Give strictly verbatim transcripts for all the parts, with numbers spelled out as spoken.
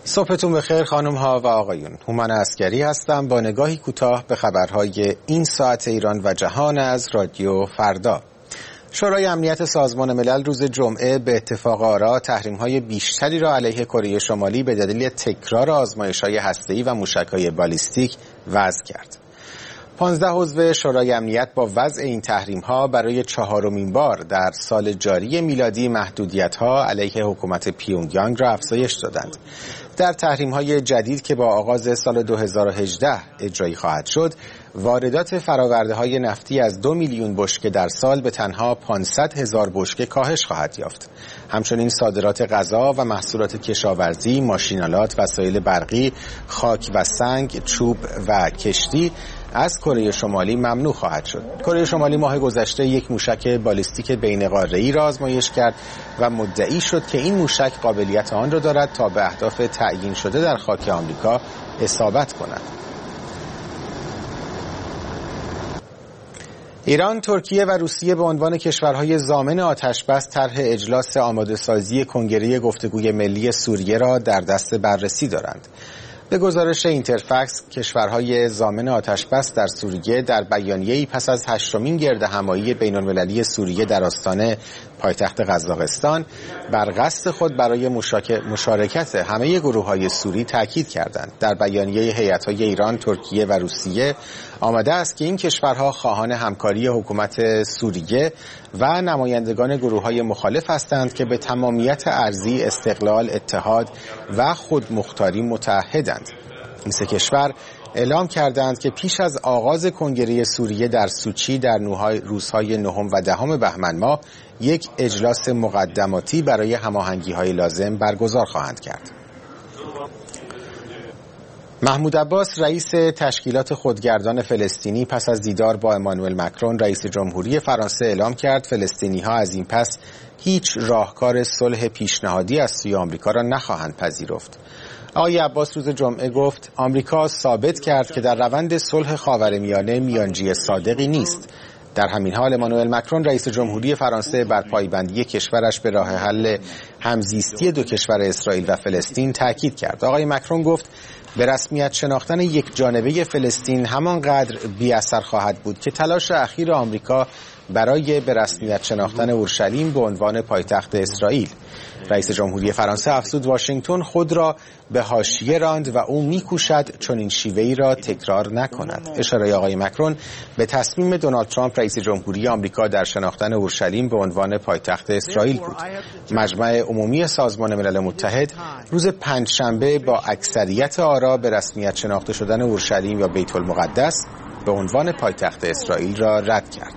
صبحتون بخیر خانم ها و آقایون. هومن عسکری هستم با نگاهی کوتاه به خبرهای این ساعت ایران و جهان از رادیو فردا. شورای امنیت سازمان ملل روز جمعه به اتفاق آرا تحریم‌های بیشتری را علیه کره شمالی به دلیل تکرار آزمایش‌های هسته‌ای و موشک‌های بالیستیک وضع کرد. پانزده عضو شورای امنیت با وضع این تحریم‌ها برای چهارمین بار در سال جاری میلادی محدودیت‌ها علیه حکومت پیونگیانگ را افزایش دادند. در تحریم‌های جدید که با آغاز سال دو هزار و هجده اجرایی خواهد شد، واردات فرآورده‌های نفتی از دو میلیون بشکه در سال به تنها پانصد هزار بشکه کاهش خواهد یافت. همچنین صادرات غذا و محصولات کشاورزی، ماشین‌آلات، وسایل برقی، خاک و سنگ، چوب و کشتی از کره شمالی ممنوع خواهد شد. کره شمالی ماه گذشته یک موشک بالیستیک بین‌قاره‌ای را آزمایش کرد و مدعی شد که این موشک قابلیت آن را دارد تا به اهداف تعیین شده در خاک آمریکا اصابت کند. ایران، ترکیه و روسیه به عنوان کشورهای ضامن آتش‌بس طرح اجلاس آماده‌سازی کنگره گفتگوی ملی سوریه را در دست بررسی دارند. به گزارش اینترفکس، کشورهای ضامن آتش‌بس در سوریه در بیانیه‌ای پس از هشتمین گرد همایی بین‌المللی سوریه در آستان پایتخت قزاقستان بر قصد خود برای مشارکت همه گروه‌های سوری تاکید کردند. در بیانیه هیئت‌های ایران، ترکیه و روسیه آمده است که این کشورها خواهان همکاری حکومت سوریه و نمایندگان گروه‌های مخالف هستند که به تمامیت ارضی، استقلال، اتحاد و خودمختاری متعهدند. این سه کشور اعلام کردند که پیش از آغاز کنگره سوریه در سوچی در روزهای نهم و دهم بهمن ماه یک اجلاس مقدماتی برای هماهنگی‌های لازم برگزار خواهند کرد. محمود عباس، رئیس تشکیلات خودگردان فلسطینی، پس از دیدار با امانوئل مکرون رئیس جمهوری فرانسه اعلام کرد فلسطینی‌ها از این پس هیچ راهکار صلح پیشنهادی از سوی آمریکا را نخواهند پذیرفت. آقای عباس روز جمعه گفت آمریکا ثابت کرد که در روند صلح خاورمیانه میانجی صادقی نیست. در همین حال امانوئل مکرون رئیس جمهوری فرانسه بر پایبندی کشورش به راه حل همزیستی دو کشور اسرائیل و فلسطین تاکید کرد. آقای مکرون گفت به رسمیت شناختن یک جانبه فلسطین همانقدر بی اثر خواهد بود که تلاش اخیر آمریکا برای به رسمیت شناختن اورشلیم به عنوان پایتخت اسرائیل. رئیس جمهوری فرانسه افزود واشنگتن خود را به حاشیه راند و او می‌کوشد چنین شیوه‌ای را تکرار نکند. اشاره آقای مکرون به تصمیم دونالد ترامپ رئیس جمهوری آمریکا در شناختن اورشلیم به عنوان پایتخت اسرائیل بود. مجمع عمومی سازمان ملل متحد روز پنجشنبه با اکثریت آرا به رسمیت شناخته شدن اورشلیم یا بیت المقدس به عنوان پایتخت اسرائیل را رد کرد.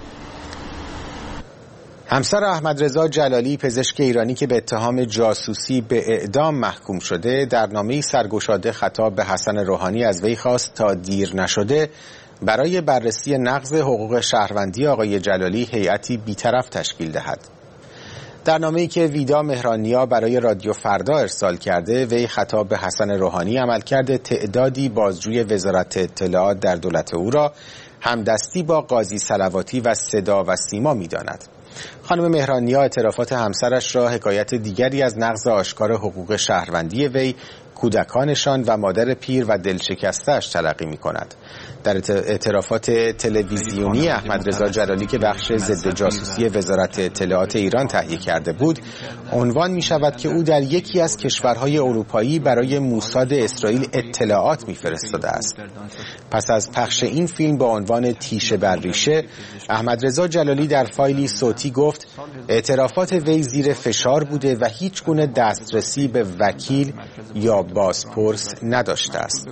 همسر احمد رضا جلالی، پزشک ایرانی که به اتهام جاسوسی به اعدام محکوم شده، در نامه‌ای سرگشاده خطاب به حسن روحانی از وی خواست تا دیر نشده برای بررسی نقض حقوق شهروندی آقای جلالی هیئتی بی‌طرف تشکیل دهد. در نامه‌ای که ویدا مهرانیا برای رادیو فردا ارسال کرده، وی خطاب به حسن روحانی عملکرد تعدادی بازجوی وزارت اطلاعات در دولت او را همدستی با قاضی صلواتی و صدا و سیما می‌داند. خانم مهرانیا اعترافات همسرش را حکایت دیگری از نقض آشکار حقوق شهروندی وی، کودکانشان و مادر پیر و دلشکسته‌اش تلقی می‌کند. در اعترافات تلویزیونی احمد رضا جلالی که بخش ضد جاسوسی وزارت اطلاعات ایران تهیه کرده بود، عنوان می‌شود که او در یکی از کشورهای اروپایی برای موساد اسرائیل اطلاعات می‌فرستاده است. پس از پخش این فیلم با عنوان تیشه بر ریشه، احمد رضا جلالی در فایلی صوتی گفت اعترافات وی زیر فشار بوده و هیچ گونه دسترسی به وکیل یا بازپرس نداشته است.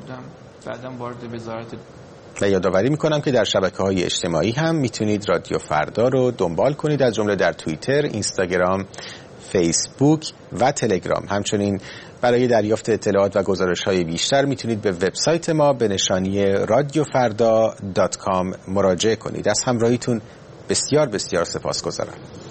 و یادآوری میکنم که در شبکه‌های اجتماعی هم میتونید رادیو فردا رو دنبال کنید، از جمله در توییتر، اینستاگرام، فیسبوک و تلگرام. همچنین برای دریافت اطلاعات و گزارش‌های بیشتر میتونید به وبسایت ما به نشانی رادیو فردا دات کام مراجعه کنید. از همراهیتون بسیار بسیار سپاسگزارم.